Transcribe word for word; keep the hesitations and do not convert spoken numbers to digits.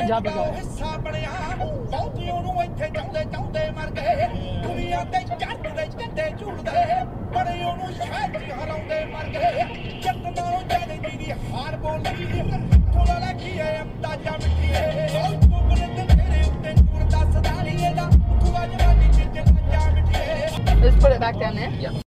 ਜੱਬ ਗਾ ਹਿੱਸਾ ਬਣਿਆ ਬਹੁਤੀ ਉਹਨੂੰ ਇੱਥੇ ਚਾਹੁੰਦੇ ਚਾਹੁੰਦੇ ਮਰ ਗਏ ਦੁਨੀਆ ਤੇ ਚੜ੍ਹਦੇ ਝੰਡੇ ਝੂਲਦੇ ਬੜੇ ਉਹਨੂੰ ਸ਼ਹਿਰ ਚ ਹਰਾਉਂਦੇ ਮਰ ਗਏ ਜੱਟ ਨਾਲੋਂ ਜਾਣੇ ਦੀ ਹਾਰ ਬੋਲੀ ਥੋੜਾ ਲੱਗੀ ਐ ਅੰਦਾਜ਼ਾ ਮਿੱਠੀਏ ਬਹੁਤ ਕੋਬਰੇ ਤੇ ਤੇਰੇ ਉੱਤੇ ਨੂਰ ਦੱਸਦਾ ਨਹੀਂ ਇਹਦਾ ਤੂੰ ਅੱਜ ਵਾਲੀ ਚਿੱਚ ਲੱਜਾ ਮਿੱਠੀਏ Let's put it back down there. Yeah.